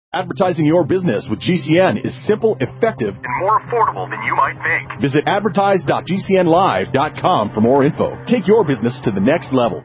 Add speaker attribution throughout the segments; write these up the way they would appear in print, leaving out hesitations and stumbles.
Speaker 1: Advertising your business with GCN is simple, effective,
Speaker 2: and more affordable than you might think.
Speaker 1: Visit advertise.gcnlive.com for more info. Take your business to the next level.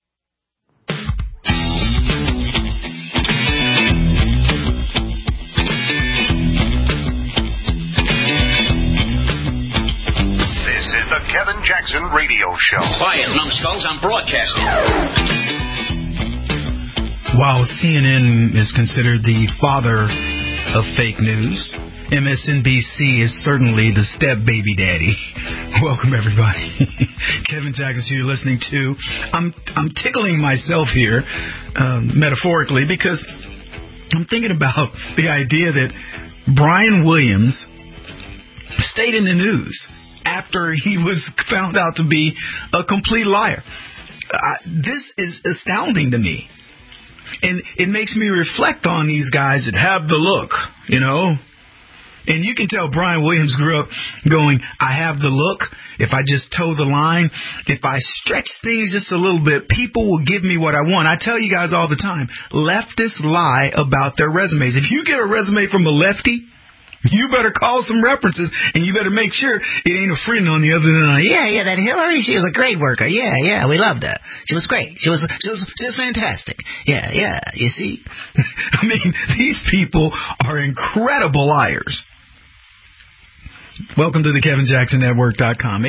Speaker 2: This is the Kevin Jackson Radio Show.
Speaker 3: Quiet, numbskulls, I'm broadcasting.
Speaker 4: While CNN is considered the father of fake news, MSNBC is certainly the step baby daddy. Welcome, everybody. Kevin Jackson, who you're listening to. I'm tickling myself here, metaphorically, because I'm thinking about the idea that Brian Williams stayed in the news after he was found out to be a complete liar. This is astounding to me. And it makes me reflect on these guys that have the look, you know. And you can tell Brian Williams grew up going, I have the look. If I just toe the line, if I stretch things just a little bit, people will give me what I want. I tell you guys all the time, leftists lie about their resumes. If you get a resume from a lefty, you better call some references, and you better make sure it ain't a friend on the other end. Yeah, that Hillary, she was a great worker. Yeah, we loved her. She was great. She was fantastic. Yeah, you see? I mean, these people are incredible liars. Welcome to the KevinJacksonNetwork.com,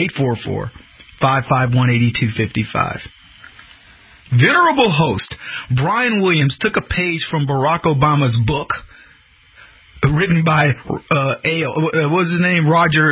Speaker 4: 844-551-8255. Venerable host Brian Williams took a page from Barack Obama's book, written by what was his name?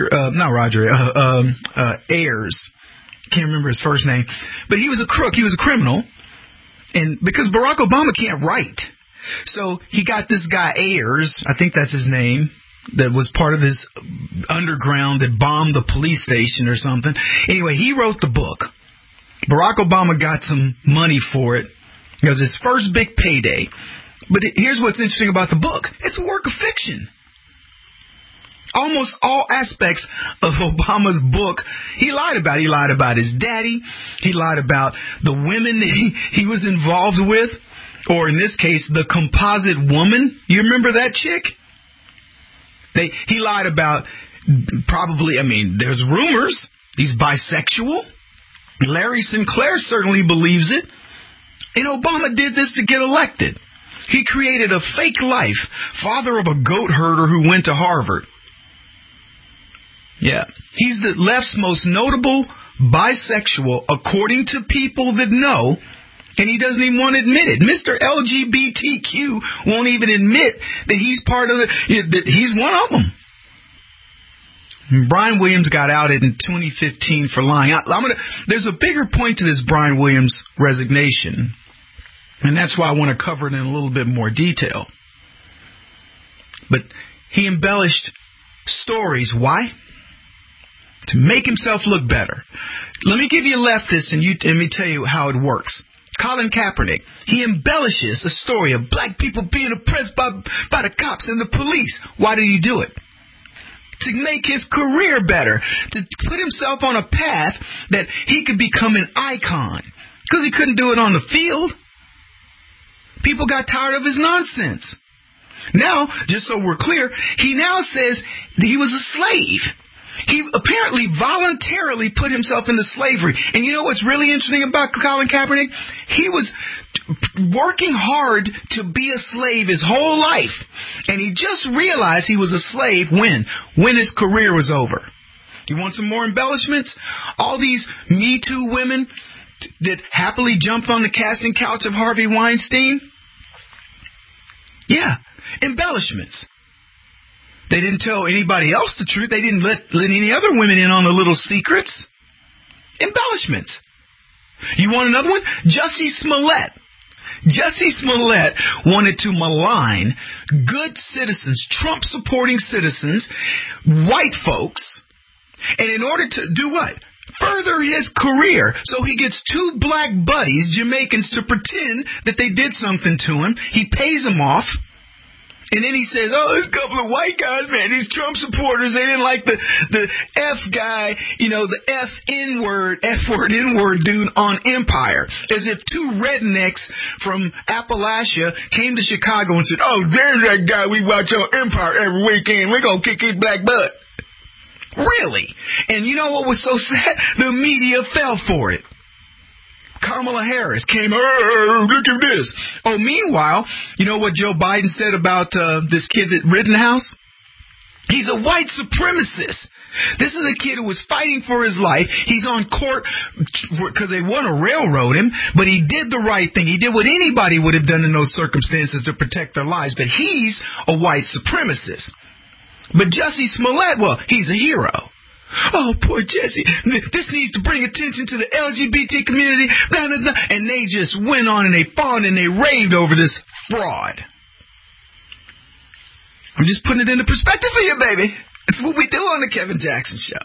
Speaker 4: Ayers. Can't remember his first name. But he was a crook. He was a criminal. And because Barack Obama can't write. So he got this guy Ayers, I think that's his name, that was part of this underground that bombed the police station or something. Anyway, he wrote the book. Barack Obama got some money for it. It was his first big payday. But here's what's interesting about the book. It's a work of fiction. Almost all aspects of Obama's book, he lied about. He lied about his daddy. He lied about the women that he was involved with. Or in this case, the composite woman. You remember that chick? He lied about there's rumors. He's bisexual. Larry Sinclair certainly believes it. And Obama did this to get elected. He created a fake life, father of a goat herder who went to Harvard. Yeah, he's the left's most notable bisexual, according to people that know, and he doesn't even want to admit it. Mr. LGBTQ won't even admit that he's part of that he's one of them. And Brian Williams got outed in 2015 for lying. There's a bigger point to this Brian Williams resignation. And that's why I want to cover it in a little bit more detail. But he embellished stories. Why? To make himself look better. Let me give you a leftist and let me tell you how it works. Colin Kaepernick, he embellishes a story of black people being oppressed by the cops and the police. Why did he do it? To make his career better. To put himself on a path that he could become an icon. Because he couldn't do it on the field. People got tired of his nonsense. Now, just so we're clear, he now says that he was a slave. He apparently voluntarily put himself into slavery. And you know what's really interesting about Colin Kaepernick? He was working hard to be a slave his whole life. And he just realized he was a slave when his career was over. You want some more embellishments? All these Me Too women that happily jumped on the casting couch of Harvey Weinstein? Yeah, embellishments. They didn't tell anybody else the truth. They didn't let any other women in on the little secrets. Embellishments. You want another one? Jussie Smollett. Jussie Smollett wanted to malign good citizens, Trump-supporting citizens, white folks, and in order to do what? Further his career. So he gets two black buddies, Jamaicans, to pretend that they did something to him. He pays them off. And then he says, there's a couple of white guys, man, these Trump supporters, they didn't like the F guy, the F-word N-word dude on Empire. As if two rednecks from Appalachia came to Chicago and said, there's that guy we watch on Empire every weekend. We're going to kick his black butt. Really? And you know what was so sad? The media fell for it. Kamala Harris came, look at this. Meanwhile, you know what Joe Biden said about this kid at Rittenhouse? He's a white supremacist. This is a kid who was fighting for his life. He's on court because they want to railroad him, but he did the right thing. He did what anybody would have done in those circumstances to protect their lives, but he's a white supremacist. But Jussie Smollett, he's a hero. Poor Jesse. This needs to bring attention to the LGBT community. Blah, blah, blah. And they just went on and they fawned and they raved over this fraud. I'm just putting it into perspective for you, baby. That's what we do on the Kevin Jackson Show.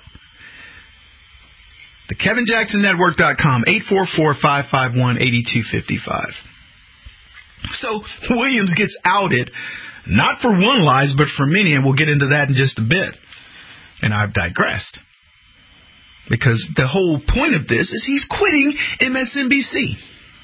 Speaker 4: The KevinJacksonNetwork.com, 844-551-8255. So Williams gets outed, not for one lies, but for many, and we'll get into that in just a bit. And I've digressed. Because the whole point of this is he's quitting MSNBC.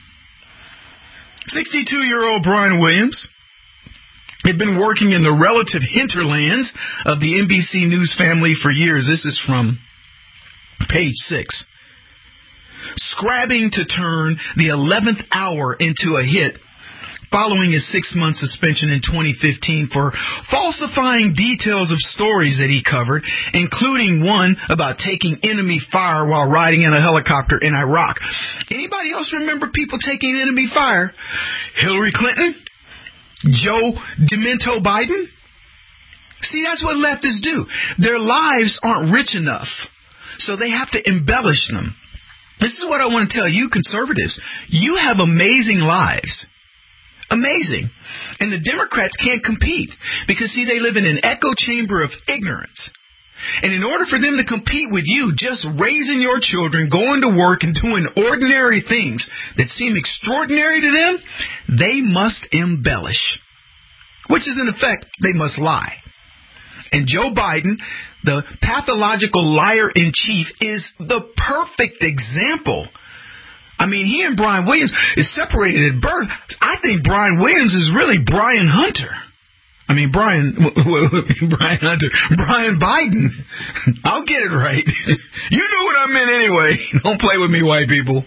Speaker 4: 62-year-old Brian Williams had been working in the relative hinterlands of the NBC News family for years. This is from page 6. Scrabbing to turn the 11th hour into a hit following his 6-month suspension in 2015 for falsifying details of stories that he covered, including one about taking enemy fire while riding in a helicopter in Iraq. Anybody else remember people taking enemy fire? Hillary Clinton? Joe Demento Biden? See, that's what leftists do. Their lives aren't rich enough, so they have to embellish them. This is what I want to tell you conservatives. You have amazing lives. Amazing. And the Democrats can't compete because, see, they live in an echo chamber of ignorance. And in order for them to compete with you, just raising your children, going to work, and doing ordinary things that seem extraordinary to them, they must embellish. Which is, in effect, they must lie. And Joe Biden, the pathological liar-in-chief, is the perfect example. I mean, he and Brian Williams is separated at birth. I think Brian Williams is really Brian Hunter. I mean, Brian Hunter. Brian Biden. I'll get it right. You know what I meant anyway. Don't play with me, white people.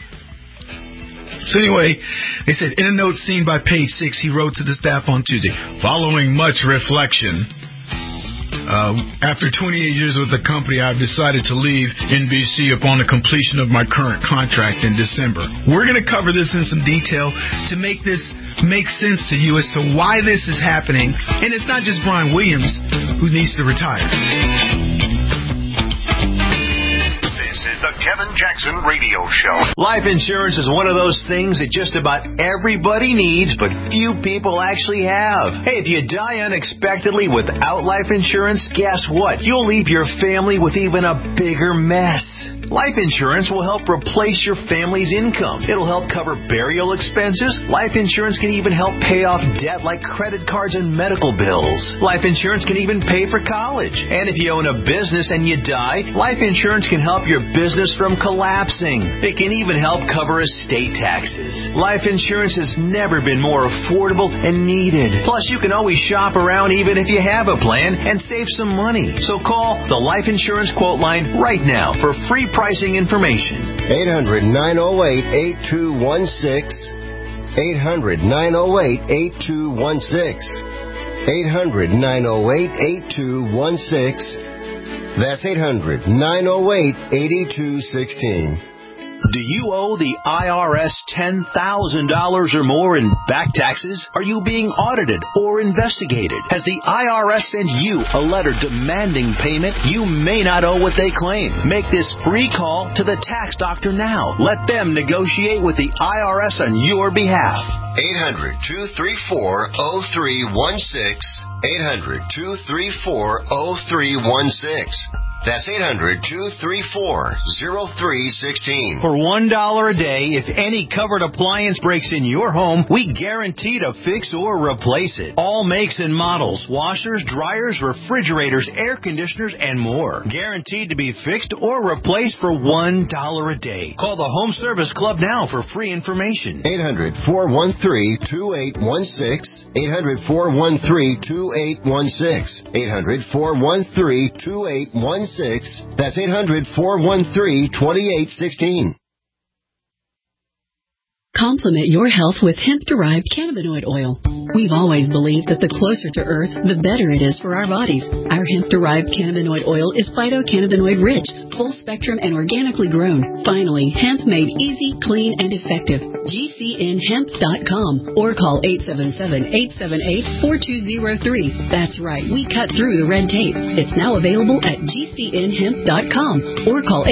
Speaker 4: So anyway, they said, in a note seen by page 6, he wrote to the staff on Tuesday, following much reflection, after 28 years with the company, I've decided to leave NBC upon the completion of my current contract in December. We're going to cover this in some detail to make this make sense to you as to why this is happening. And it's not just Brian Williams who needs to retire.
Speaker 2: The Kevin Jackson Radio Show.
Speaker 5: Life insurance is one of those things that just about everybody needs, but few people actually have. Hey, if you die unexpectedly without life insurance, guess what? You'll leave your family with even a bigger mess. Life insurance will help replace your family's income. It'll help cover burial expenses. Life insurance can even help pay off debt like credit cards and medical bills. Life insurance can even pay for college. And if you own a business and you die, life insurance can help your business from collapsing. It can even help cover estate taxes. Life insurance has never been more affordable and needed. Plus, you can always shop around even if you have a plan and save some money. So call the Life Insurance Quote Line right now for free pricing information.
Speaker 6: 800-908-8216. 800-908-8216. 800-908-8216. That's 800-908-8216.
Speaker 5: Do you owe the IRS $10,000 or more in back taxes? Are you being audited or investigated? Has the IRS sent you a letter demanding payment? You may not owe what they claim. Make this free call to the tax doctor now. Let them negotiate with the IRS on your behalf.
Speaker 6: 800-234-0316. 800-234-0316. That's 800-234-0316.
Speaker 5: For $1 a day, if any covered appliance breaks in your home, we guarantee to fix or replace it. All makes and models, washers, dryers, refrigerators, air conditioners, and more. Guaranteed to be fixed or replaced for $1 a day. Call the Home Service Club now for free information.
Speaker 6: 800-413-2816. 800-413-2816. 800-413-2816. That's 800-413-2816.
Speaker 7: Complement your health with hemp-derived cannabinoid oil. We've always believed that the closer to Earth, the better it is for our bodies. Our hemp-derived cannabinoid oil is phytocannabinoid-rich, full-spectrum, and organically grown. Finally, hemp made easy, clean, and effective. GCNhemp.com or call 877-878-4203. That's right, we cut through the red tape. It's now available at GCNhemp.com or call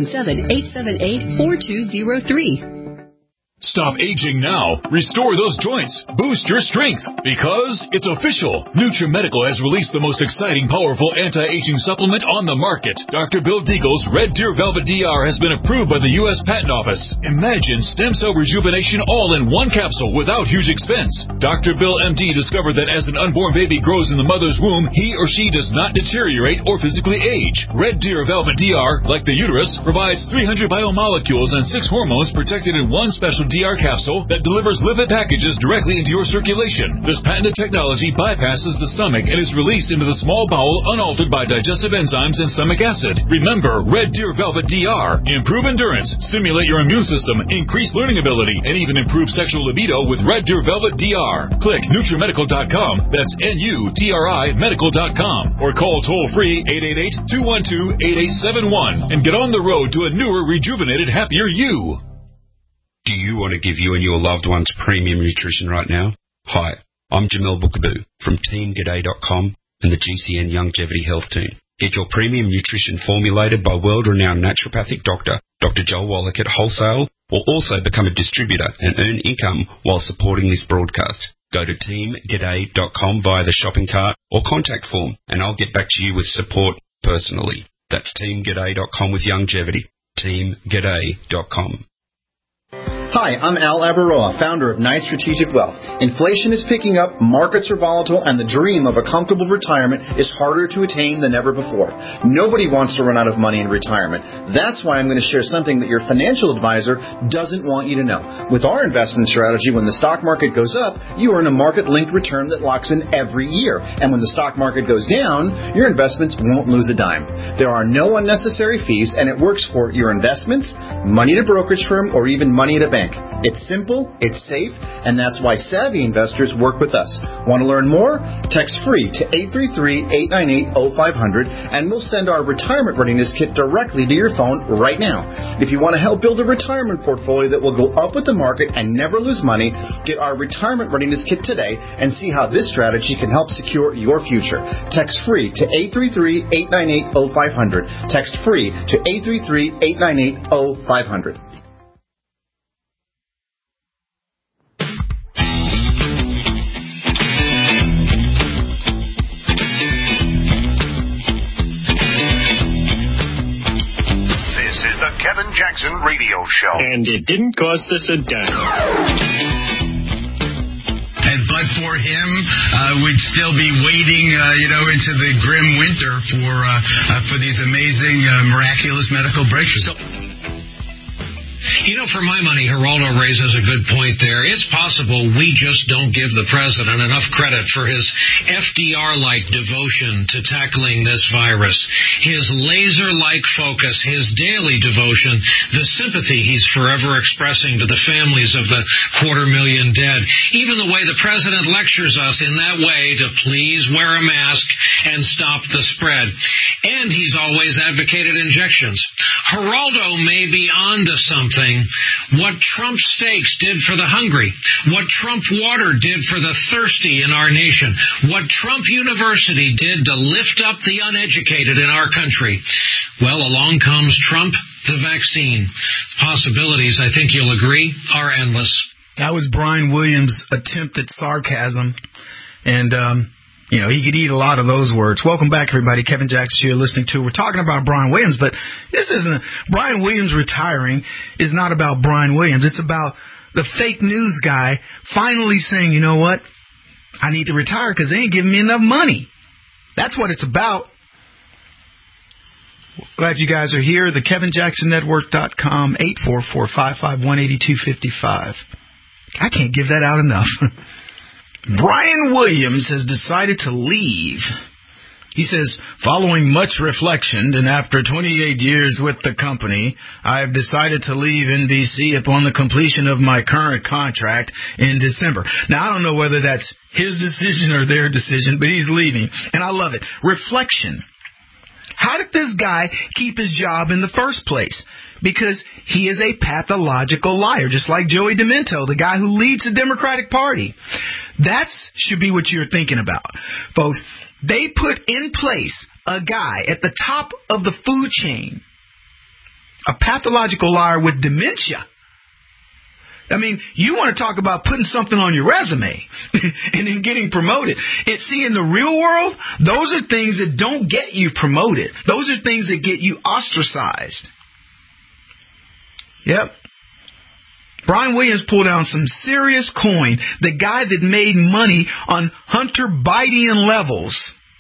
Speaker 7: 877-878-4203.
Speaker 1: Stop aging now. Restore those joints. Boost your strength. Because it's official. NutriMedical has released the most exciting, powerful anti-aging supplement on the market. Dr. Bill Deagle's Red Deer Velvet DR has been approved by the U.S. Patent Office. Imagine stem cell rejuvenation all in one capsule without huge expense. Dr. Bill MD discovered that as an unborn baby grows in the mother's womb, he or she does not deteriorate or physically age. Red Deer Velvet DR, like the uterus, provides 300 biomolecules and 6 hormones protected in one special DR capsule that delivers lipid packages directly into your circulation. This patented technology bypasses the stomach and is released into the small bowel unaltered by digestive enzymes and stomach acid. Remember, Red Deer Velvet DR. Improve endurance, stimulate your immune system, increase learning ability, and even improve sexual libido with Red Deer Velvet DR. Click NutriMedical.com. That's NUTRI Medical.com. Or call toll-free 888-212-8871 and get on the road to a newer, rejuvenated, happier you.
Speaker 8: Do you want to give you and your loved ones premium nutrition right now? Hi, I'm Jamel Bookaboo from TeamGaday.com and the GCN Longevity Health Team. Get your premium nutrition formulated by world-renowned naturopathic doctor, Dr. Joel Wallach at wholesale, or also become a distributor and earn income while supporting this broadcast. Go to TeamGaday.com via the shopping cart or contact form, and I'll get back to you with support personally. That's TeamGaday.com with longevity. TeamGaday.com.
Speaker 9: Hi, I'm Al Abaroa, founder of Knight Strategic Wealth. Inflation is picking up, markets are volatile, and the dream of a comfortable retirement is harder to attain than ever before. Nobody wants to run out of money in retirement. That's why I'm going to share something that your financial advisor doesn't want you to know. With our investment strategy, when the stock market goes up, you earn a market-linked return that locks in every year. And when the stock market goes down, your investments won't lose a dime. There are no unnecessary fees, and it works for your investments, money at a brokerage firm, or even money at a bank. It's simple, it's safe, and that's why savvy investors work with us. Want to learn more? Text free to 833-898-0500 and we'll send our retirement readiness kit directly to your phone right now. If you want to help build a retirement portfolio that will go up with the market and never lose money, get our retirement readiness kit today and see how this strategy can help secure your future. Text free to 833-898-0500. Text free to 833-898-0500.
Speaker 2: Kevin Jackson Radio Show.
Speaker 10: And it didn't cost us a dime.
Speaker 4: And but for him, we'd still be waiting, into the grim winter for these amazing, miraculous medical breakthroughs.
Speaker 11: For my money, Geraldo raises a good point there. It's possible we just don't give the president enough credit for his FDR-like devotion to tackling this virus. His laser-like focus, his daily devotion, the sympathy he's forever expressing to the families of the 250,000 dead. Even the way the president lectures us in that way to please wear a mask and stop the spread. And he's always advocated injections. Geraldo may be onto something. What Trump steaks did for the hungry, what Trump water did for the thirsty in our nation, what Trump University did to lift up the uneducated in our country. Well, along comes Trump, the vaccine. Possibilities, I think you'll agree, are endless.
Speaker 4: That was Brian Williams' attempt at sarcasm, and You know, he could eat a lot of those words. Welcome back, everybody. Kevin Jackson you're listening to. We're talking about Brian Williams, but this isn't Brian Williams retiring is not about Brian Williams. It's about the fake news guy finally saying, you know what? I need to retire because they ain't giving me enough money. That's what it's about. Glad you guys are here. The KevinJacksonNetwork.com, 844-551-8255. I can't give that out enough. Brian Williams has decided to leave. He says, following much reflection and after 28 years with the company, I have decided to leave NBC upon the completion of my current contract in December. Now, I don't know whether that's his decision or their decision, but he's leaving. And I love it. Reflection. How did this guy keep his job in the first place? Because he is a pathological liar, just like Joey Demento, the guy who leads the Democratic Party. That should be what you're thinking about, folks. They put in place a guy at the top of the food chain, a pathological liar with dementia. I mean, you want to talk about putting something on your resume and then getting promoted. See, in the real world, those are things that don't get you promoted. Those are things that get you ostracized. Yep. Brian Williams pulled down some serious coin. The guy that made money on Hunter Biden levels.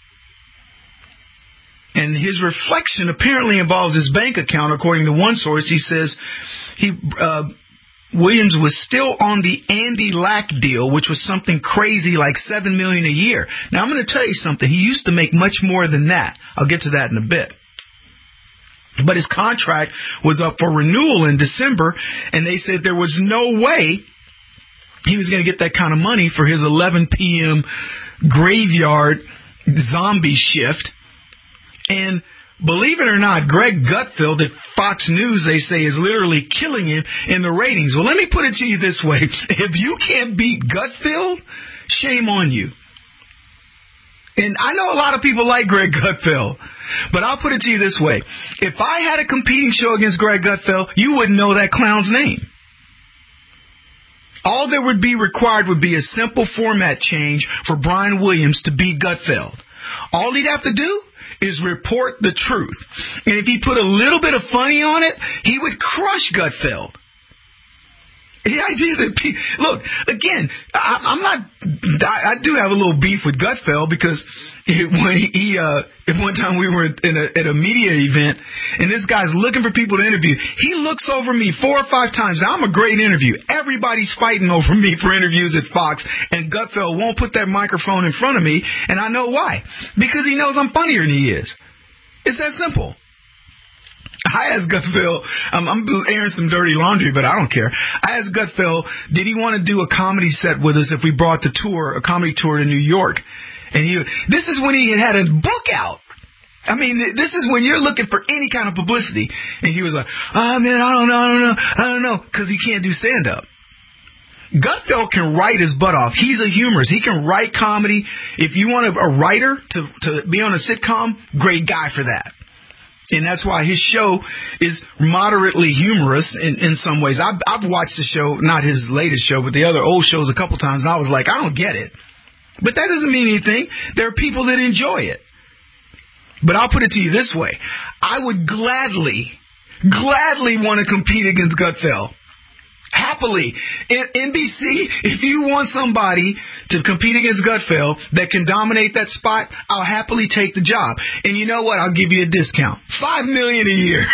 Speaker 4: And his reflection apparently involves his bank account. According to one source, he says Williams was still on the Andy Lack deal, which was something crazy like $7 million a year. Now, I'm going to tell you something. He used to make much more than that. I'll get to that in a bit. But his contract was up for renewal in December, and they said there was no way he was going to get that kind of money for his 11 p.m. graveyard zombie shift. And believe it or not, Greg Gutfeld at Fox News, they say, is literally killing him in the ratings. Well, let me put it to you this way. If you can't beat Gutfeld, shame on you. And I know a lot of people like Greg Gutfeld, but I'll put it to you this way. If I had a competing show against Greg Gutfeld, you wouldn't know that clown's name. All that would be required would be a simple format change for Brian Williams to beat Gutfeld. All he'd have to do is report the truth. And if he put a little bit of funny on it, he would crush Gutfeld. The idea that look, again, I do have a little beef with Gutfeld because one time we were at a media event and this guy's looking for people to interview. He looks over me 4 or 5 times. Now, I'm a great interview. Everybody's fighting over me for interviews at Fox, and Gutfeld won't put that microphone in front of me, and I know why. Because he knows I'm funnier than he is. It's that simple. I asked Gutfeld, I'm airing some dirty laundry, but I don't care. I asked Gutfeld, did he want to do a comedy set with us if we brought a comedy tour to New York? And this is when he had a book out. I mean, this is when you're looking for any kind of publicity. And he was like, oh, man, I don't know, because he can't do stand-up. Gutfeld can write his butt off. He's a humorist. He can write comedy. If you want a writer to be on a sitcom, great guy for that. And that's why his show is moderately humorous in some ways. I've watched the show, not his latest show, but the other old shows a couple times, and I was like, I don't get it. But that doesn't mean anything. There are people that enjoy it. But I'll put it to you this way. I would gladly want to compete against Gutfeld. Happily. NBC, if you want somebody to compete against Gutfeld that can dominate that spot, I'll happily take the job. And you know what? I'll give you a discount. $5 million a year.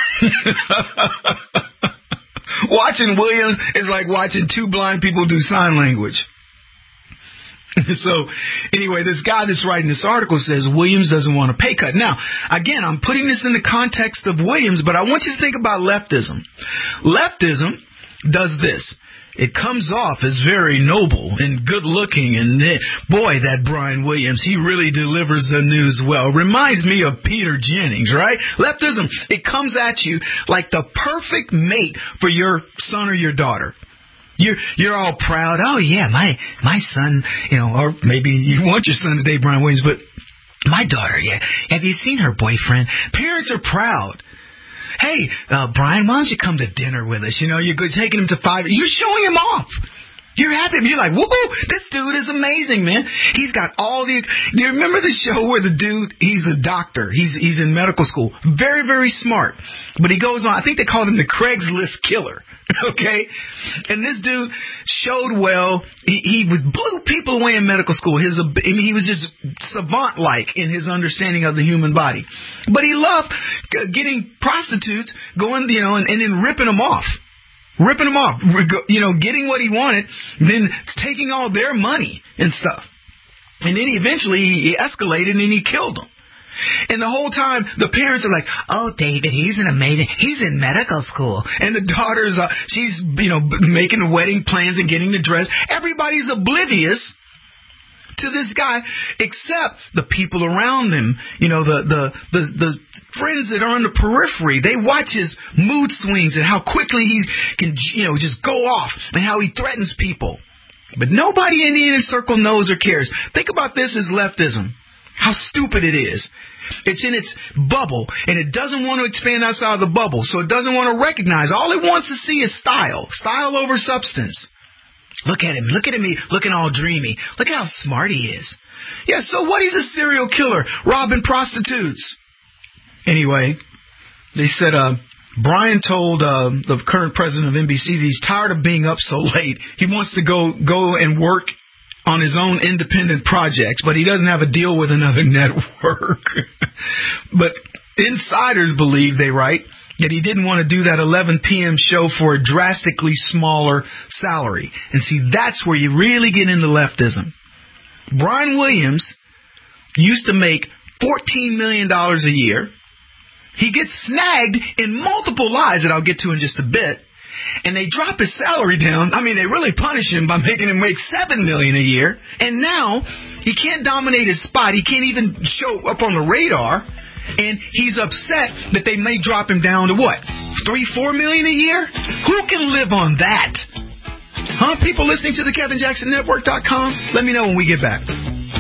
Speaker 4: Watching Williams is like watching 2 blind people do sign language. So, anyway, this guy that's writing this article says Williams doesn't want a pay cut. Now, again, I'm putting this in the context of Williams, but I want you to think about leftism. Leftism does this. It comes off as very noble and good looking, and boy, that Brian Williams, he really delivers the news well. Reminds me of Peter Jennings, right? Leftism, it comes at you like the perfect mate for your son or your daughter. You're all proud. Oh yeah, my son, or maybe you want your son to date Brian Williams, but my daughter, yeah. Have you seen her boyfriend? Parents are proud. Hey, Brian, why don't you come to dinner with us? You're taking him to 5. You're showing him off. You're happy. You're like, woohoo, this dude is amazing, man. He's got all the... Do you remember the show where the dude, he's a doctor. He's in medical school. Very, very smart. But he goes on, I think they called him the Craigslist killer. Okay? And this dude showed well. He blew people away in medical school. He was just savant-like in his understanding of the human body. But he loved getting prostitutes, going, and then ripping them off. Ripping them off, getting what he wanted, then taking all their money and stuff. And then eventually he escalated and he killed them. And the whole time the parents are like, oh, David, he's in medical school. And the daughter's, she's, making the wedding plans and getting the dress. Everybody's oblivious to this guy, except the people around him, the friends that are on the periphery. They watch his mood swings and how quickly he can, just go off and how he threatens people. But nobody in the inner circle knows or cares. Think about this as leftism. How stupid it is. It's in its bubble, and it doesn't want to expand outside of the bubble, so it doesn't want to recognize. All it wants to see is style over substance. Look at him, looking all dreamy. Look at how smart he is. Yeah, so what? He's a serial killer, robbing prostitutes. Anyway, they said Brian told the current president of NBC that he's tired of being up so late. He wants to go and work on his own independent projects, but he doesn't have a deal with another network. But insiders believe, they write, that he didn't want to do that 11 p.m. show for a drastically smaller salary. And see, that's where you really get into leftism. Brian Williams used to make $14 million a year. He gets snagged in multiple lies that I'll get to in just a bit. And they drop his salary down. I mean, they really punish him by making him make $7 million a year. And now he can't dominate his spot. He can't even show up on the radar. And he's upset that they may drop him down to what? $3-4 million a year? Who can live on that? Huh? People listening to the KevinJacksonNetwork.com? Let me know when we get back.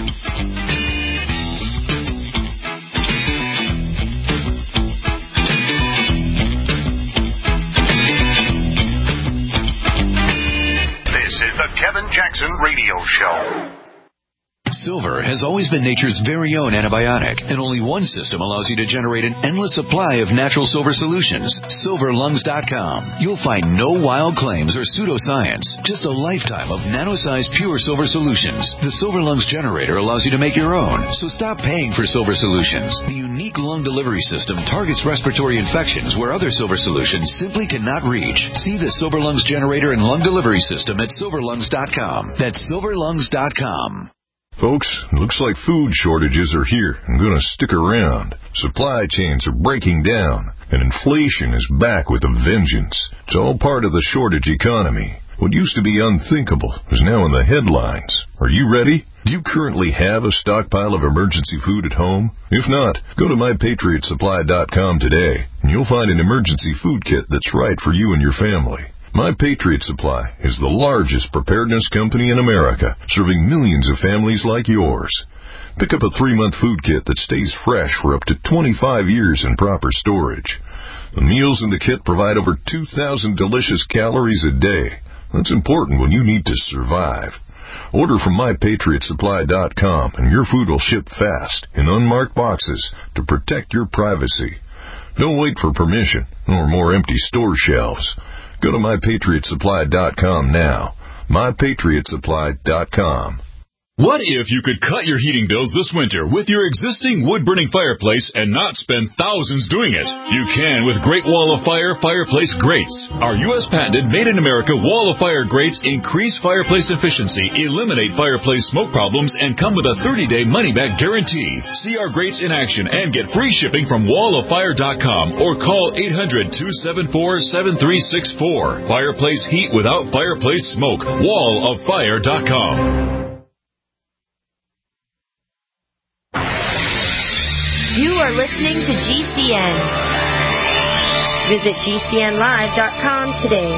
Speaker 2: This is the Kevin Jackson Radio Show.
Speaker 5: Silver has always been nature's very own antibiotic, and only one system allows you to generate an endless supply of natural silver solutions. SilverLungs.com. You'll find no wild claims or pseudoscience, just a lifetime of nano-sized pure silver solutions. The Silver Lungs generator allows you to make your own, so stop paying for silver solutions. The unique lung delivery system targets respiratory infections where other silver solutions simply cannot reach. See the Silver Lungs generator and lung delivery system at SilverLungs.com. That's SilverLungs.com.
Speaker 12: Folks, looks like food shortages are here and going to stick around. Supply chains are breaking down, and inflation is back with a vengeance. It's all part of the shortage economy. What used to be unthinkable is now in the headlines. Are you ready? Do you currently have a stockpile of emergency food at home? If not, go to MyPatriotSupply.com today, and you'll find an emergency food kit that's right for you and your family. My Patriot Supply is the largest preparedness company in America, serving millions of families like yours. Pick up a 3-month food kit that stays fresh for up to 25 years in proper storage. The meals in the kit provide over 2,000 delicious calories a day. That's important when you need to survive. Order from MyPatriotSupply.com and your food will ship fast in unmarked boxes to protect your privacy. Don't wait for permission or more empty store shelves. Go to MyPatriotSupply.com now. MyPatriotSupply.com.
Speaker 1: What if you could cut your heating bills this winter with your existing wood-burning fireplace and not spend thousands doing it? You can with Great Wall of Fire fireplace grates. Our U.S. patented made-in-America Wall of Fire grates increase fireplace efficiency, eliminate fireplace smoke problems, and come with a 30-day money-back guarantee. See our grates in action and get free shipping from walloffire.com or call 800-274-7364. Fireplace heat without fireplace smoke. walloffire.com.
Speaker 13: You are listening to GCN. Visit GCNlive.com today.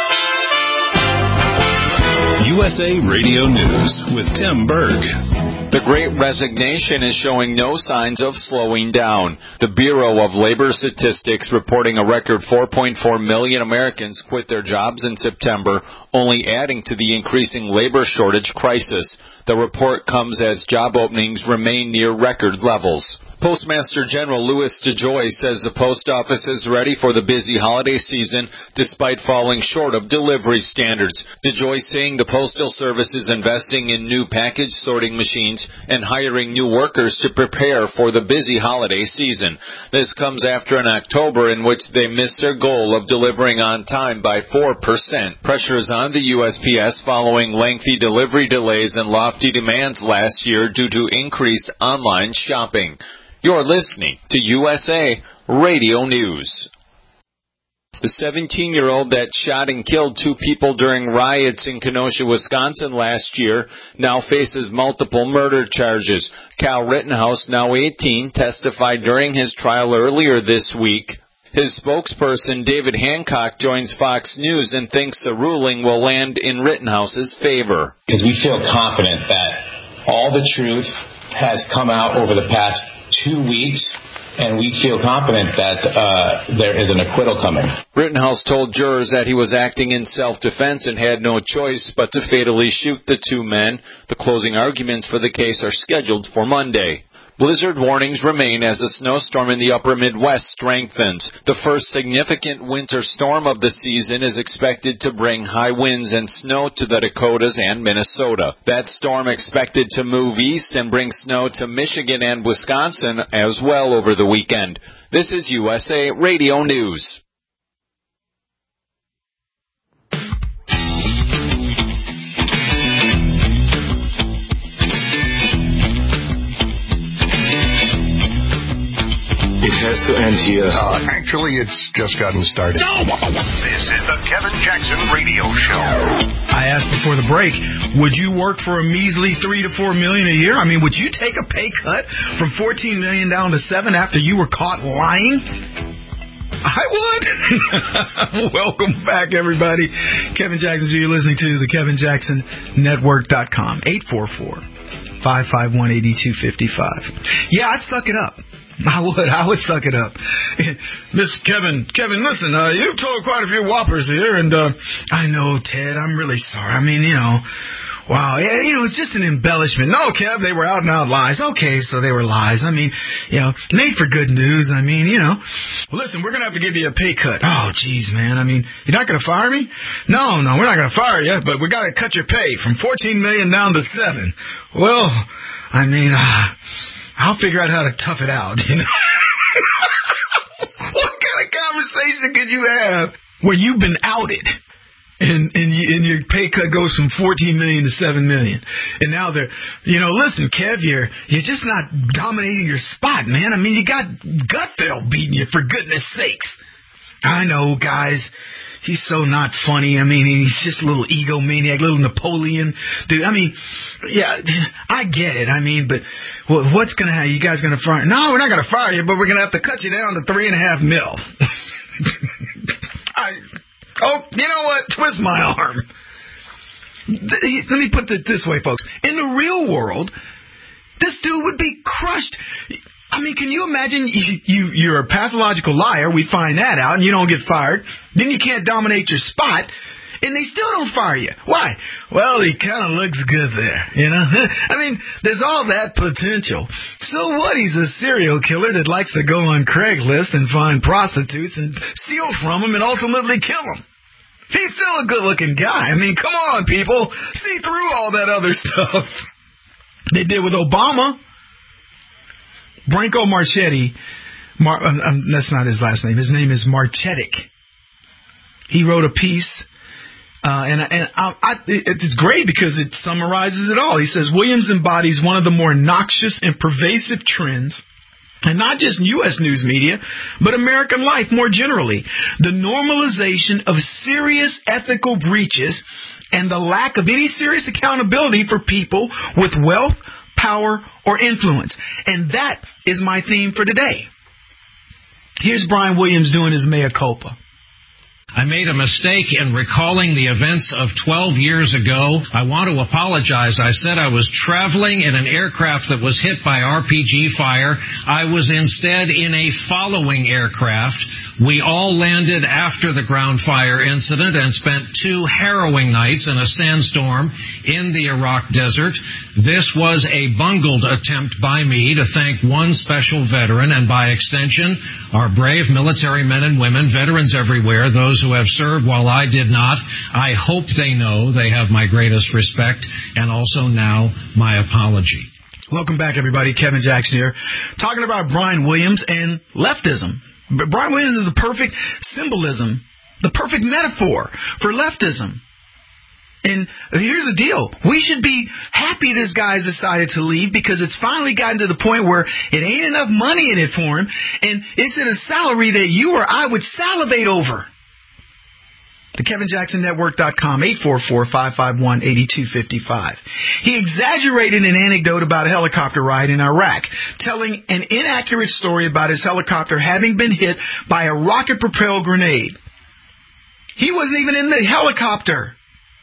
Speaker 14: USA Radio News with Tim Berg. The Great Resignation is showing no signs of slowing down. The Bureau of Labor Statistics reporting a record 4.4 million Americans quit their jobs in September, only adding to the increasing labor shortage crisis. The report comes as job openings remain near record levels. Postmaster General Louis DeJoy says the post office is ready for the busy holiday season despite falling short of delivery standards. DeJoy saying the Postal Service is investing in new package sorting machines and hiring new workers to prepare for the busy holiday season. This comes after an October in which they missed their goal of delivering on time by 4%. Pressure is on the USPS following lengthy delivery delays and lofty demands last year due to increased online shopping. You're listening to USA Radio News. The 17-year-old that shot and killed 2 people during riots in Kenosha, Wisconsin last year now faces multiple murder charges. Kyle Rittenhouse, now 18, testified during his trial earlier this week. His spokesperson, David Hancock, joins Fox News and thinks the ruling will land in Rittenhouse's favor.
Speaker 15: Because we feel confident that all the truth has come out over the past 2 weeks, and we feel confident that there is an acquittal coming.
Speaker 14: Rittenhouse told jurors that he was acting in self-defense and had no choice but to fatally shoot the 2 men. The closing arguments for the case are scheduled for Monday. Blizzard warnings remain as a snowstorm in the upper Midwest strengthens. The first significant winter storm of the season is expected to bring high winds and snow to the Dakotas and Minnesota. That storm expected to move east and bring snow to Michigan and Wisconsin as well over the weekend. This is USA Radio News.
Speaker 16: It has to end here.
Speaker 17: Actually, it's just gotten started.
Speaker 2: This is the Kevin Jackson Radio Show.
Speaker 4: I asked before the break, would you work for a measly $3 to $4 million a year? I mean, would you take a pay cut from $14 million down to $7 after you were caught lying? I would. Welcome back, everybody. Kevin Jackson, you're listening to the KevinJacksonNetwork.com. 844-551-8255. Yeah, I'd suck it up. I would suck it up. Miss Kevin, listen, you've told quite a few whoppers here, and I know, Ted, I'm really sorry. I mean, wow, yeah, it's just an embellishment. No, Kev, they were out and out lies. Okay, so they were lies. I mean, made for good news. I mean, listen, we're going to have to give you a pay cut. Oh, geez, man. I mean, you're not going to fire me? No, we're not going to fire you, but we got to cut your pay from $14 million down to $7. Well, I mean, I'll figure out how to tough it out, What kind of conversation could you have when you've been outed and your pay cut goes from $14 million to $7 million? And now they're, listen, Kev, you're just not dominating your spot, man. I mean, you got Gutfeld beating you, for goodness sakes. I know, guys. He's so not funny. I mean, he's just a little egomaniac, little Napoleon dude. I mean, yeah, I get it. I mean, but what's going to happen? You guys going to fire? No, we're not going to fire you, but we're going to have to cut you down to $3.5 million. You know what? Twist my arm. Let me put it this way, folks. In the real world, this dude would be crushed. I mean, can you imagine you're a pathological liar, we find that out, and you don't get fired. Then you can't dominate your spot, and they still don't fire you. Why? Well, he kind of looks good there, I mean, there's all that potential. So what? He's a serial killer that likes to go on Craigslist and find prostitutes and steal from them and ultimately kill them. He's still a good-looking guy. I mean, come on, people. See through all that other stuff. They did with Obama. Branko Marchetti, that's not his last name. His name is Marchetic. He wrote a piece, it's great because it summarizes it all. He says, Williams embodies one of the more noxious and pervasive trends, and not just U.S. news media, but American life more generally. The normalization of serious ethical breaches and the lack of any serious accountability for people with wealth, power, or influence. And that is my theme for today. Here's Brian Williams doing his mea culpa.
Speaker 11: I made a mistake in recalling the events of 12 years ago. I want to apologize. I said I was traveling in an aircraft that was hit by RPG fire. I was instead in a following aircraft. We all landed after the ground fire incident and spent 2 harrowing nights in a sandstorm in the Iraq desert. This was a bungled attempt by me to thank one special veteran and by extension our brave military men and women, veterans everywhere, those who have served while I did not. I hope they know they have my greatest respect and also now my apology.
Speaker 4: Welcome back, everybody. Kevin Jackson here, talking about Brian Williams and leftism. Brian Williams is a perfect symbolism, the perfect metaphor for leftism. And here's the deal. We should be happy this guy's decided to leave because it's finally gotten to the point where it ain't enough money in it for him, and it's at a salary that you or I would salivate over. The KevinJacksonNetwork.com, 844-551-8255. He exaggerated an anecdote about a helicopter ride in Iraq, telling an inaccurate story about his helicopter having been hit by a rocket-propelled grenade. He wasn't even in the helicopter.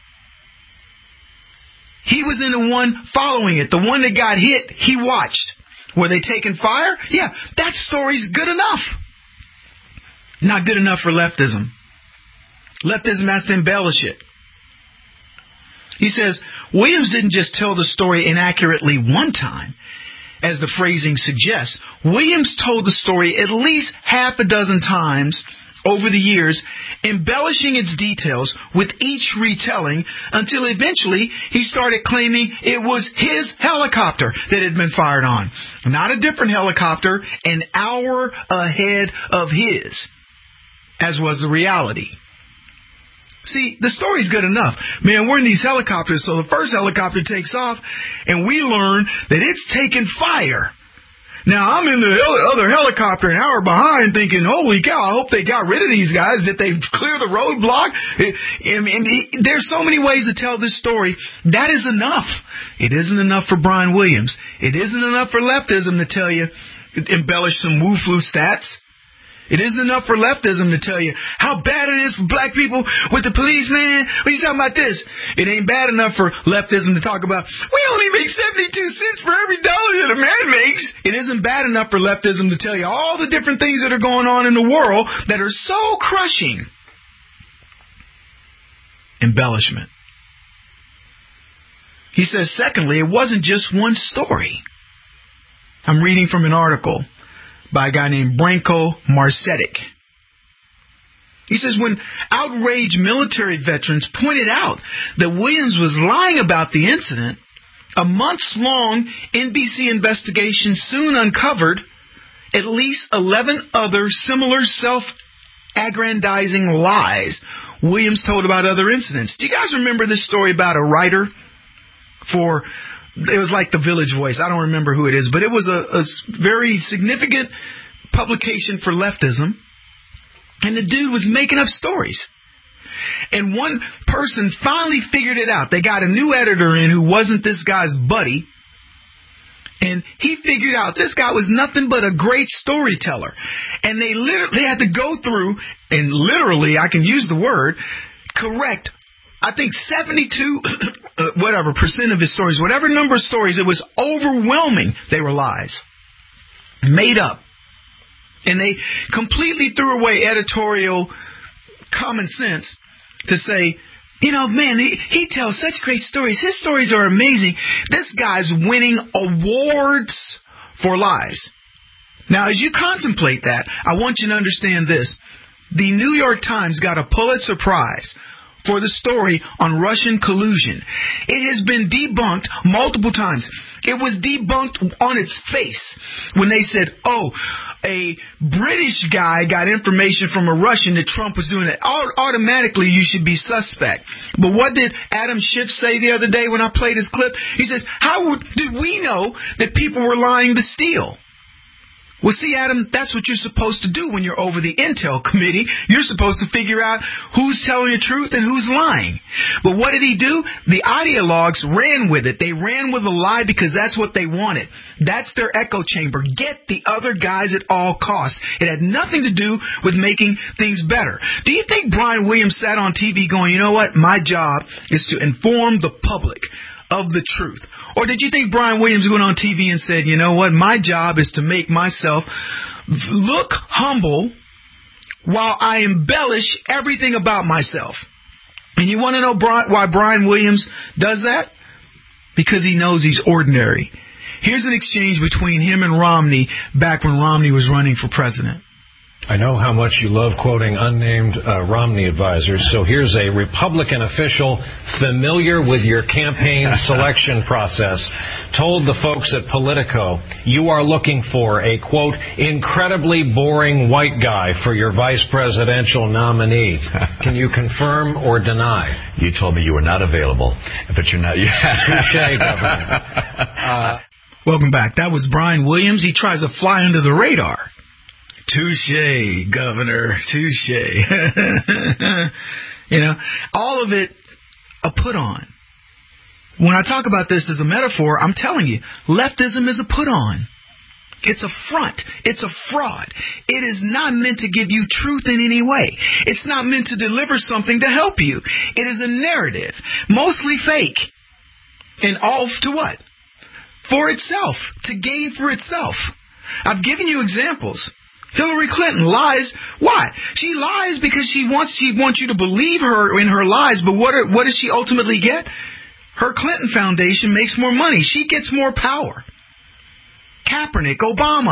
Speaker 4: He was in the one following it. The one that got hit, he watched. Were they taking fire? Yeah, that story's good enough. Not good enough for leftism. Leftism has to embellish it. He says, Williams didn't just tell the story inaccurately one time, as the phrasing suggests. Williams told the story at least half a dozen times over the years, embellishing its details with each retelling until eventually he started claiming it was his helicopter that had been fired on. Not a different helicopter, an hour ahead of his, as was the reality. See, the story's good enough. Man, we're in these helicopters, so the first helicopter takes off, and we learn that it's taking fire. Now, I'm in the other helicopter an hour behind thinking, holy cow, I hope they got rid of these guys. Did they clear the roadblock? There's so many ways to tell this story. That is enough. It isn't enough for Brian Williams. It isn't enough for leftism to tell you, embellish some woo-flu stats. It isn't enough for leftism to tell you how bad it is for black people with the police, man. What are you talking about this? It ain't bad enough for leftism to talk about, we only make 72 cents for every dollar that a man makes. It isn't bad enough for leftism to tell you all the different things that are going on in the world that are so crushing. Embellishment. He says, secondly, it wasn't just one story. I'm reading from an article by a guy named Branko Marcetic. He says, when outraged military veterans pointed out that Williams was lying about the incident, a months-long NBC investigation soon uncovered at least 11 other similar self-aggrandizing lies Williams told about other incidents. Do you guys remember this story about a writer for... It was like the Village Voice. I don't remember who it is, but it was a very significant publication for leftism. And the dude was making up stories. And one person finally figured it out. They got a new editor in who wasn't this guy's buddy. And he figured out this guy was nothing but a great storyteller. And they had to go through, and literally, I can use the word, correct, I think 72% of his stories, whatever number of stories, it was overwhelming. They were lies. Made up. And they completely threw away editorial common sense to say, you know, man, he tells such great stories. His stories are amazing. This guy's winning awards for lies. Now, as you contemplate that, I want you to understand this. The New York Times got a Pulitzer Prize for the story on Russian collusion. It has been debunked multiple times. It was debunked on its face when they said, oh, a British guy got information from a Russian that Trump was doing it. Automatically, you should be suspect. But what did Adam Schiff say the other day when I played his clip? He says, how did we know that people were lying to steal? Well, see, Adam, that's what you're supposed to do when you're over the Intel Committee. You're supposed to figure out who's telling the truth and who's lying. But what did he do? The ideologues ran with it. They ran with a lie because that's what they wanted. That's their echo chamber. Get the other guys at all costs. It had nothing to do with making things better. Do you think Brian Williams sat on TV going, you know what, my job is to inform the public of the truth? Or did you think Brian Williams went on TV and said, you know what, my job is to make myself look humble while I embellish everything about myself? And you want to know why Brian Williams does that? Because he knows he's ordinary. Here's an exchange between him and Romney back when Romney was running for president.
Speaker 16: I know how much you love quoting unnamed Romney advisors, so here's a Republican official familiar with your campaign selection process told the folks at Politico, you are looking for a, quote, incredibly boring white guy for your vice presidential nominee. Can you confirm or deny?
Speaker 18: You told me you were not available, but you're not.
Speaker 16: Touché, Governor.
Speaker 4: Welcome back. That was Brian Williams. He tries to fly under the radar. Touché, Governor, touché. You know, all of it a put on. When I talk about this as a metaphor, I'm telling you, leftism is a put on. It's a front. It's a fraud. It is not meant to give you truth in any way. It's not meant to deliver something to help you. It is a narrative, mostly fake. And all to what? For itself, to gain for itself. I've given you examples. Hillary Clinton lies. Why? She lies because she wants you to believe her in her lies. But what does she ultimately get? Her Clinton Foundation makes more money. She gets more power. Kaepernick, Obama.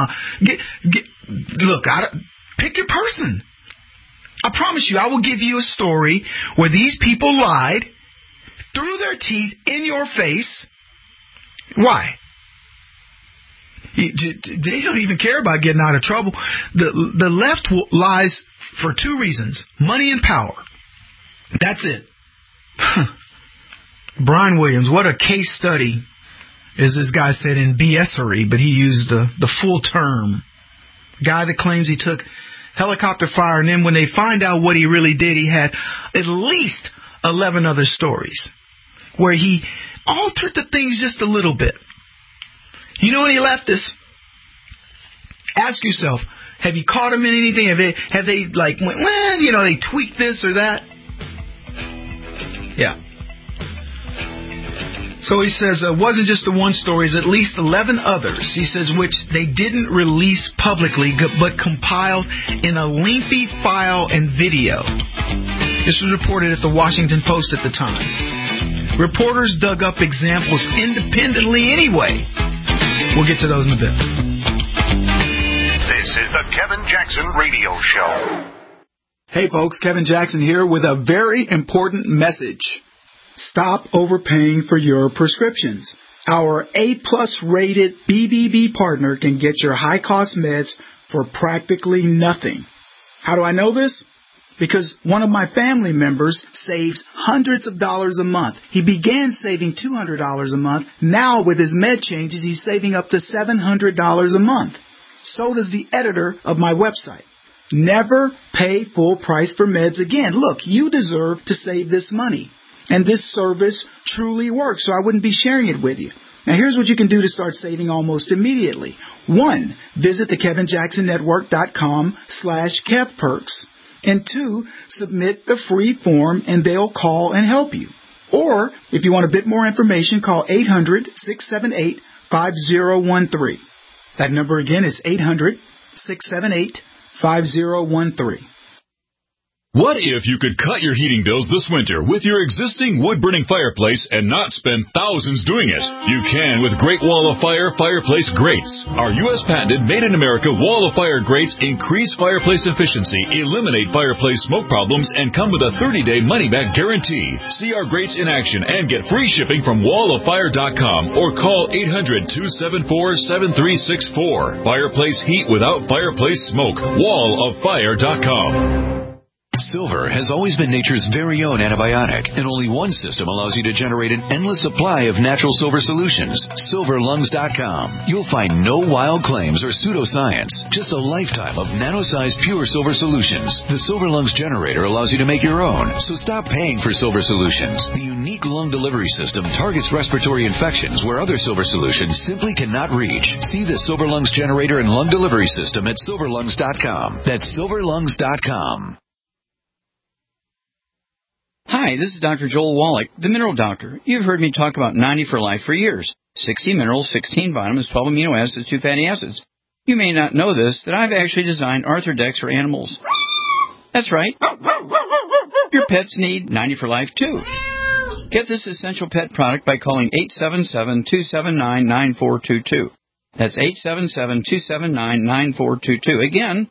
Speaker 4: Look, pick your person. I promise you, I will give you a story where these people lied through their teeth in your face. Why? They don't even care about getting out of trouble. The left lies for two reasons: money and power. That's it. Brian Williams, what a case study, as this guy said, in BSery, but he used the full term. Guy that claims he took helicopter fire, and then when they find out what he really did, he had at least 11 other stories where he altered the things just a little bit. You know any leftists? Ask yourself, have you caught them in anything? Have they like, well, you know, they tweaked this or that? Yeah. So he says it wasn't just the one story, it's at least 11 others, he says, which they didn't release publicly, but compiled in a lengthy file and video. This was reported at the Washington Post at the time. Reporters dug up examples independently anyway. We'll get to those in a bit.
Speaker 2: This is the Kevin Jackson Radio Show.
Speaker 4: Hey folks, Kevin Jackson here with a very important message. Stop overpaying for your prescriptions. Our A-plus rated BBB partner can get your high-cost meds for practically nothing. How do I know this? Because one of my family members saves hundreds of dollars a month. He began saving $200 a month. Now, with his med changes, he's saving up to $700 a month. So does the editor of my website. Never pay full price for meds again. Look, you deserve to save this money. And this service truly works, so I wouldn't be sharing it with you. Now, here's what you can do to start saving almost immediately. 1, visit thekevinjacksonnetwork.com/KevPerks. And 2, submit the free form and they'll call and help you. Or, if you want a bit more information, call 800-678-5013. That number again is 800-678-5013.
Speaker 1: What if you could cut your heating bills this winter with your existing wood-burning fireplace and not spend thousands doing it? You can with Great Wall of Fire fireplace grates. Our U.S. patented made-in-America Wall of Fire grates increase fireplace efficiency, eliminate fireplace smoke problems, and come with a 30-day money-back guarantee. See our grates in action and get free shipping from walloffire.com or call 800-274-7364. Fireplace heat without fireplace smoke. walloffire.com.
Speaker 19: Silver has always been nature's very own antibiotic, and only one system allows you to generate an endless supply of natural silver solutions. SilverLungs.com. You'll find no wild claims or pseudoscience, just a lifetime of nano-sized pure silver solutions. The Silver Lungs generator allows you to make your own, so stop paying for silver solutions. The unique lung delivery system targets respiratory infections where other silver solutions simply cannot reach. See the Silver Lungs generator and lung delivery system at SilverLungs.com. That's SilverLungs.com.
Speaker 20: Hi, this is Dr. Joel Wallach, the Mineral Doctor. You've heard me talk about 90 for Life for years. 60 minerals, 16 vitamins, 12 amino acids, 2 fatty acids. You may not know this, that I've actually designed Arthrodex for animals. That's right. Your pets need 90 for Life, too. Get this essential pet product by calling 877-279-9422. That's 877-279-9422. Again,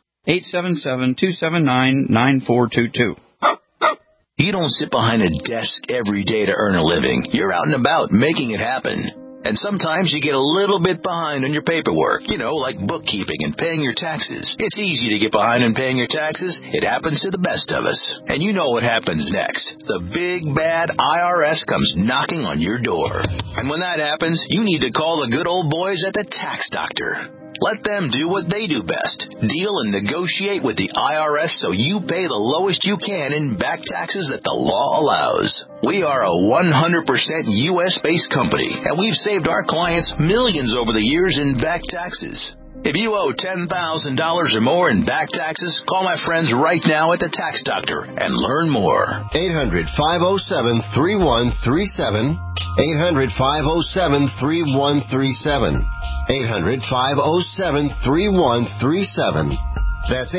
Speaker 20: 877-279-9422.
Speaker 21: You don't sit behind a desk every day to earn a living. You're out and about making it happen. And sometimes you get a little bit behind on your paperwork, like bookkeeping and paying your taxes. It's easy to get behind on paying your taxes. It happens to the best of us. And you know what happens next. The big, bad IRS comes knocking on your door. And when that happens, you need to call the good old boys at the Tax Doctor. Let them do what they do best. Deal and negotiate with the IRS so you pay the lowest you can in back taxes that the law allows. We are a 100% U.S.-based company, and we've saved our clients millions over the years in back taxes. If you owe $10,000 or more in back taxes, call my friends right now at the Tax Doctor and learn more.
Speaker 6: 800-507-3137. 800-507-3137. 800-507-3137. That's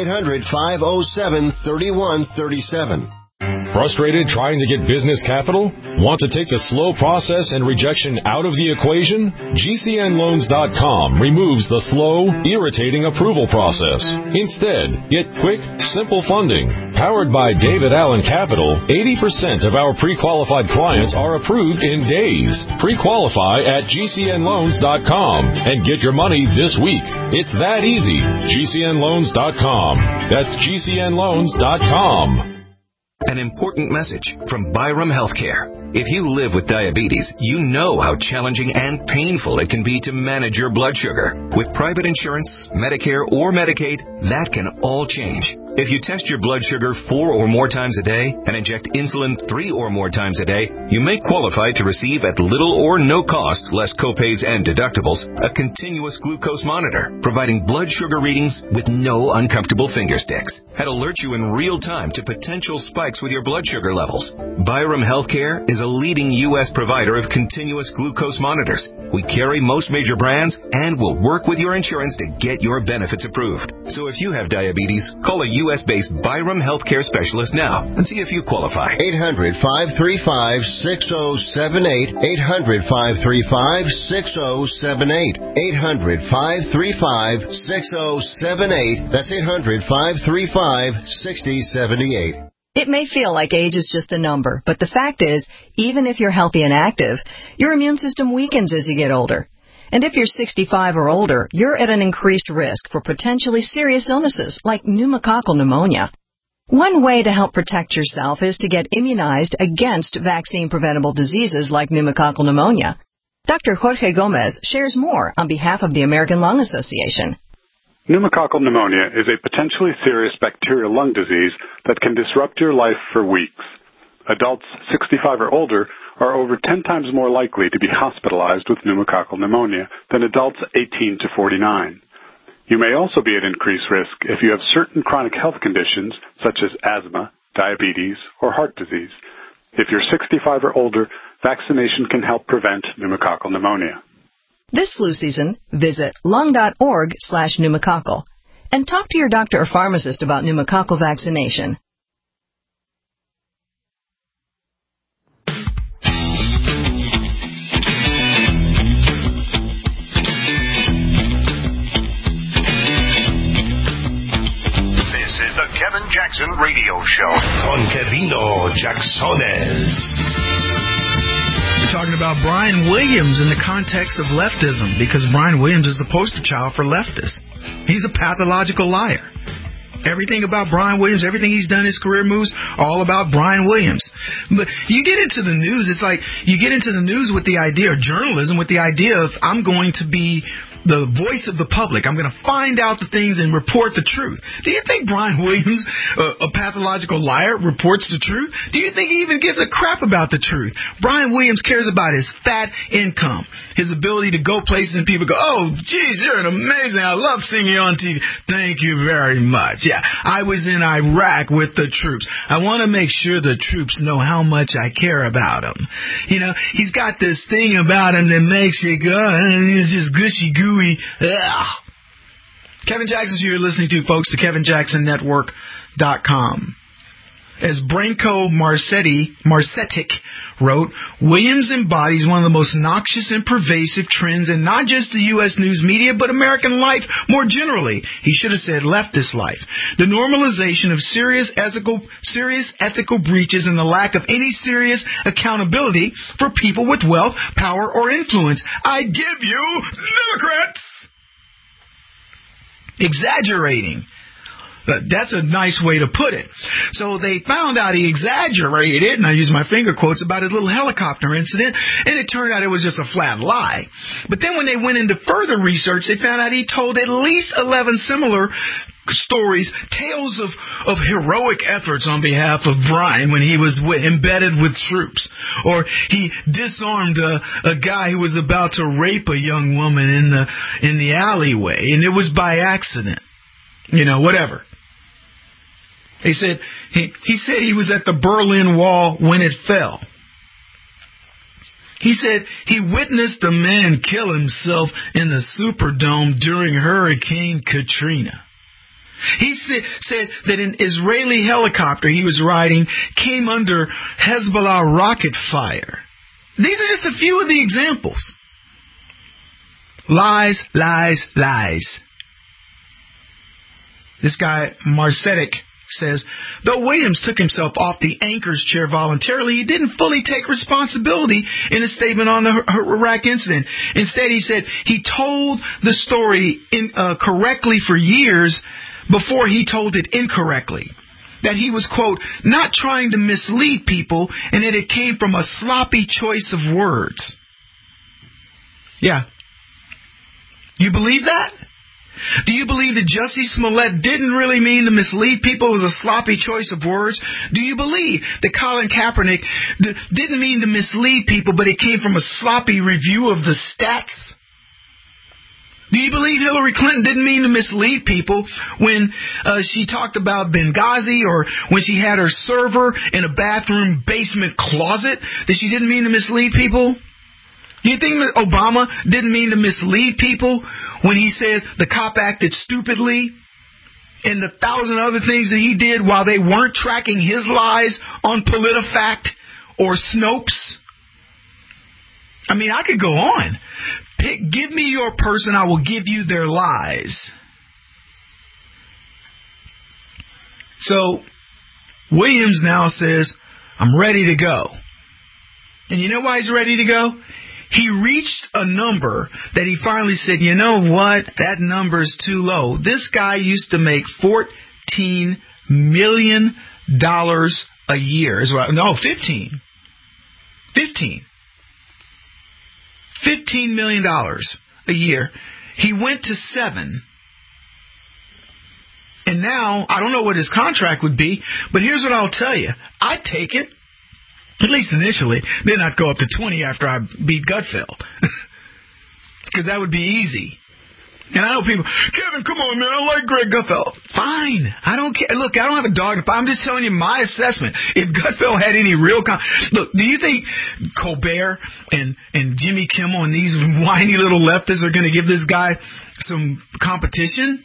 Speaker 6: 800-507-3137.
Speaker 22: Frustrated trying to get business capital? Want to take the slow process and rejection out of the equation? GCNLoans.com removes the slow, irritating approval process. Instead, get quick, simple funding. Powered by David Allen Capital, 80% of our pre-qualified clients are approved in days. Pre-qualify at GCNLoans.com and get your money this week. It's that easy. GCNLoans.com. That's GCNLoans.com.
Speaker 23: An important message from Byram Healthcare. If you live with diabetes, you know how challenging and painful it can be to manage your blood sugar. With private insurance, Medicare, or Medicaid, that can all change. If you test your blood sugar 4 or more times a day and inject insulin 3 or more times a day, you may qualify to receive at little or no cost, less copays and deductibles, a continuous glucose monitor, providing blood sugar readings with no uncomfortable finger sticks. That alert you in real time to potential spikes with your blood sugar levels. Byram Healthcare is a leading U.S. provider of continuous glucose monitors. We carry most major brands and will work with your insurance to get your benefits approved. So if you have diabetes, call a U.S.-based Byram Healthcare specialist now and see if you qualify.
Speaker 6: 800-535-6078. 800-535-6078. 800-535-6078. That's 800-535-6078.
Speaker 24: It may feel like age is just a number, but the fact is, even if you're healthy and active, your immune system weakens as you get older. And if you're 65 or older, you're at an increased risk for potentially serious illnesses like pneumococcal pneumonia. One way to help protect yourself is to get immunized against vaccine-preventable diseases like pneumococcal pneumonia. Dr. Jorge Gomez shares more on behalf of the American Lung Association.
Speaker 25: Pneumococcal pneumonia is a potentially serious bacterial lung disease that can disrupt your life for weeks. Adults 65 or older are over 10 times more likely to be hospitalized with pneumococcal pneumonia than adults 18 to 49. You may also be at increased risk if you have certain chronic health conditions such as asthma, diabetes, or heart disease. If you're 65 or older, vaccination can help prevent pneumococcal pneumonia.
Speaker 24: This flu season, visit lung.org/pneumococcal and talk to your doctor or pharmacist about pneumococcal vaccination.
Speaker 2: This is the Kevin Jackson Radio Show.
Speaker 26: Con Kevino Jacksones.
Speaker 4: We're talking about Brian Williams in the context of leftism, because Brian Williams is the poster child for leftists. He's a pathological liar. Everything about Brian Williams, everything he's done, his career moves, all about Brian Williams. But you get into the news, it's like you get into the news with the idea, or journalism with the idea of, I'm going to be the voice of the public. I'm going to find out the things and report the truth. Do you think Brian Williams, a pathological liar, reports the truth? Do you think he even gives a crap about the truth? Brian Williams cares about his fat income, his ability to go places and people go, oh, geez, you're an amazing, I love seeing you on TV. Thank you very much. Yeah, I was in Iraq with the troops. I want to make sure the troops know how much I care about them. You know, he's got this thing about him that makes you go, it's just gushy gooey. Ugh. Kevin Jackson's who you're listening to, folks, to KevinJacksonNetwork.com. As Branko Marcetic wrote, Williams embodies one of the most noxious and pervasive trends in not just the U.S. news media, but American life more generally. He should have said leftist life. The normalization of serious ethical breaches and the lack of any serious accountability for people with wealth, power, or influence. I give you Democrats! Exaggerating. That's a nice way to put it. So they found out he exaggerated, and I use my finger quotes, about his little helicopter incident, and it turned out it was just a flat lie. But then when they went into further research, they found out he told at least 11 similar stories, tales of heroic efforts on behalf of Brian when he was embedded with troops. Or he disarmed a guy who was about to rape a young woman in the alleyway, and it was by accident. You know, whatever. He said he was at the Berlin Wall when it fell. He said he witnessed a man kill himself in the Superdome during Hurricane Katrina. He said that an Israeli helicopter he was riding came under Hezbollah rocket fire. These are just a few of the examples. Lies, lies, lies. This guy, Marcetic, says, though Williams took himself off the anchor's chair voluntarily, he didn't fully take responsibility in a statement on the Iraq incident. Instead, he said he told the story correctly for years before he told it incorrectly. That he was, quote, not trying to mislead people, and that it came from a sloppy choice of words. Yeah. You believe that? Do you believe that Jussie Smollett didn't really mean to mislead people? It was a sloppy choice of words? Do you believe that Colin Kaepernick didn't mean to mislead people, but it came from a sloppy review of the stats? Do you believe Hillary Clinton didn't mean to mislead people when she talked about Benghazi, or when she had her server in a bathroom basement closet, that she didn't mean to mislead people? Do you think that Obama didn't mean to mislead people when he said the cop acted stupidly and the 1,000 other things that he did while they weren't tracking his lies on PolitiFact or Snopes? I mean, I could go on. Give me your person, I will give you their lies. So, Williams now says, I'm ready to go. And you know why he's ready to go? He reached a number that he finally said, you know what? That number's too low. This guy used to make $14 million a year. No, 15. $15 million a year. He went to 7. And now, I don't know what his contract would be, but here's what I'll tell you. I'd take it. At least initially. Then I'd go up to 20 after I beat Gutfeld. Because that would be easy. And I know people, Kevin, come on, man, I like Greg Gutfeld. Fine. I don't care. Look, I don't have a dog. I'm just telling you my assessment. If Gutfeld had any real... Look, do you think Colbert and Jimmy Kimmel and these whiny little leftists are going to give this guy some competition?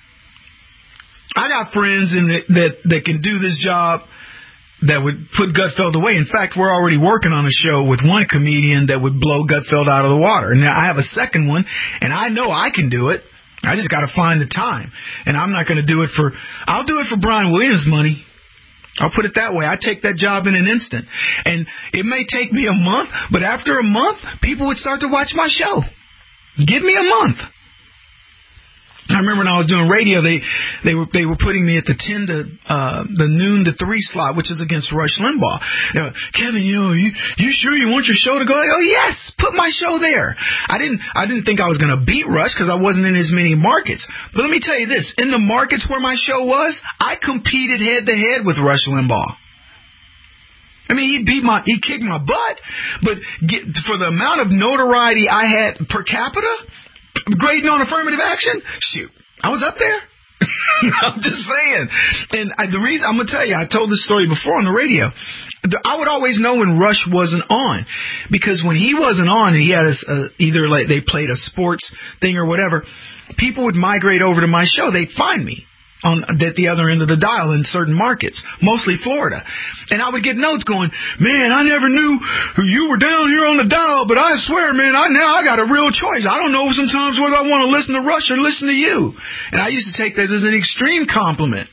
Speaker 4: I got friends that can do this job that would put Gutfeld away. In fact, we're already working on a show with one comedian that would blow Gutfeld out of the water. Now, I have a second one, and I know I can do it. I just got to find the time. And I'm not going to do it for... I'll do it for Brian Williams' money. I'll put it that way. I take that job in an instant. And it may take me a month, but after a month, people would start to watch my show. Give me a month. I remember when I was doing radio, they were putting me at the 10 to the noon to 3 slot, which is against Rush Limbaugh. Kevin, you sure you want your show to go? Oh yes, put my show there. I didn't think I was going to beat Rush because I wasn't in as many markets. But let me tell you this: in the markets where my show was, I competed head to head with Rush Limbaugh. I mean, he kicked my butt, but for the amount of notoriety I had per capita, grading on affirmative action, shoot, I was up there. I'm just saying. And the reason, I'm going to tell you, I told this story before on the radio. I would always know when Rush wasn't on, because when he wasn't on and he had either like they played a sports thing or whatever, people would migrate over to my show. They'd find me at the other end of the dial in certain markets, mostly Florida. And I would get notes going, man, I never knew you were down here on the dial, but I swear, man, now I got a real choice. I don't know sometimes whether I want to listen to Rush or listen to you. And I used to take that as an extreme compliment.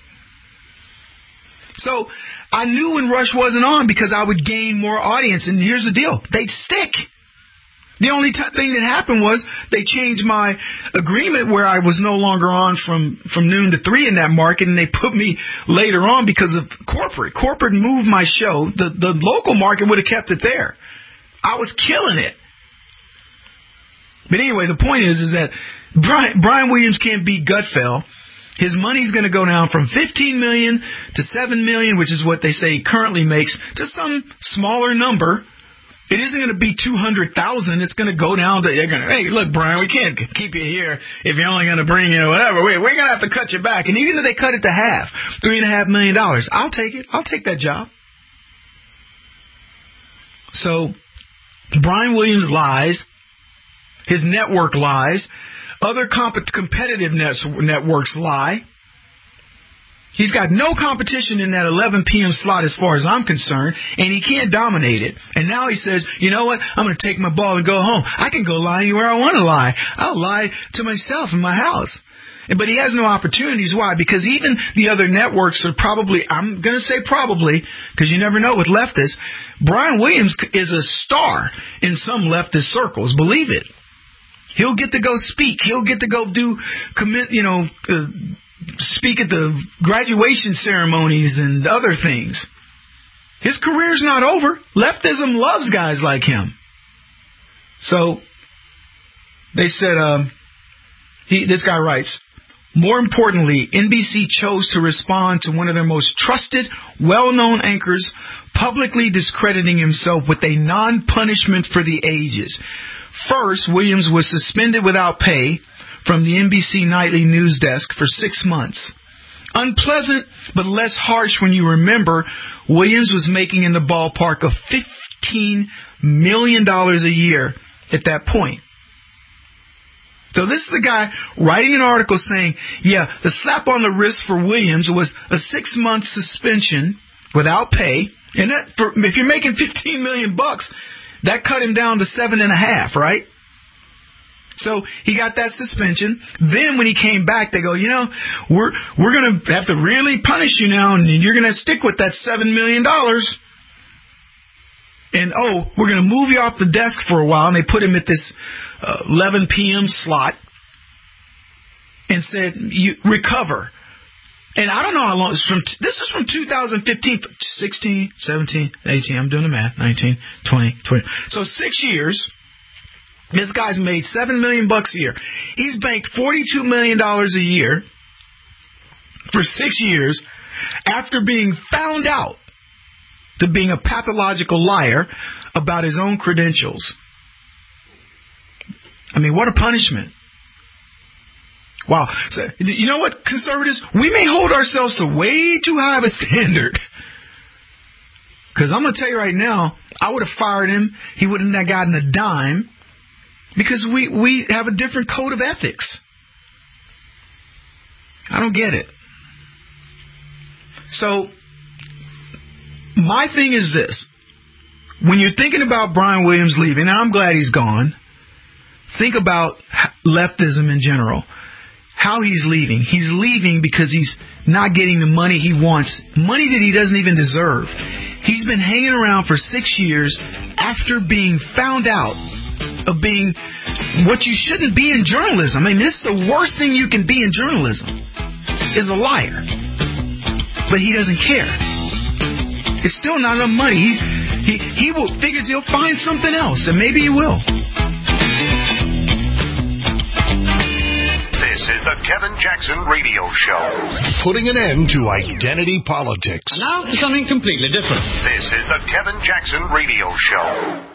Speaker 4: So I knew when Rush wasn't on because I would gain more audience. And here's the deal. They'd stick. The only thing that happened was they changed my agreement where I was no longer on from noon to 3 in that market, and they put me later on because of corporate. Corporate moved my show. The local market would have kept it there. I was killing it. But anyway, the point is that Brian Williams can't beat Gutfeld. His money's going to go down from $15 million to $7 million, which is what they say he currently makes, to some smaller number. It isn't going to be 200,000. It's going to go down to, hey, look, Brian, we can't keep you here if you're only going to bring in whatever. We're going to have to cut you back. And even if they cut it to half, $3.5 million, I'll take it. I'll take that job. So Brian Williams lies. His network lies. Other competitive networks lie. He's got no competition in that 11 p.m. slot as far as I'm concerned, and he can't dominate it. And now he says, you know what, I'm going to take my ball and go home. I can go lie anywhere I want to lie. I'll lie to myself in my house. But he has no opportunities. Why? Because even the other networks are probably, I'm going to say probably, because you never know with leftists, Brian Williams is a star in some leftist circles. Believe it. He'll get to go speak. He'll get to go do, speak at the graduation ceremonies and other things. His career's not over. Leftism loves guys like him. So they said, this guy writes, more importantly, NBC chose to respond to one of their most trusted, well-known anchors, publicly discrediting himself with a non-punishment for the ages. First, Williams was suspended without pay from the NBC Nightly News Desk for 6 months. Unpleasant, but less harsh when you remember Williams was making in the ballpark of $15 million a year at that point. So this is the guy writing an article saying, yeah, the slap on the wrist for Williams was a 6-month suspension without pay. And if you're making $15 million, that cut him down to 7.5, right? So he got that suspension. Then when he came back, they go, we're going to have to really punish you now, and you're going to stick with that $7 million. And, we're going to move you off the desk for a while. And they put him at this 11 p.m. slot and said, you recover. And I don't know how long. This is from 2015, 16, 17, 18. I'm doing the math. 19, 20, 20. So 6 years. This guy's made $7 million a year. He's banked $42 million a year for 6 years after being found out to being a pathological liar about his own credentials. I mean, what a punishment. Wow. So, you know what, conservatives? We may hold ourselves to way too high of a standard. Because I'm going to tell you right now, I would have fired him. He wouldn't have gotten a dime. Because we have a different code of ethics. I don't get it. So, my thing is this. When you're thinking about Brian Williams leaving, and I'm glad he's gone, think about leftism in general. How he's leaving. He's leaving because he's not getting the money he wants. Money that he doesn't even deserve. He's been hanging around for 6 years after being found out of being what you shouldn't be in journalism. I mean, this is the worst thing you can be in journalism, is a liar. But he doesn't care. It's still not enough money. He figures he'll find something else, and maybe he will.
Speaker 2: This is the Kevin Jackson Radio Show.
Speaker 26: Putting an end to identity politics.
Speaker 3: And now for something completely different.
Speaker 2: This is the Kevin Jackson Radio Show.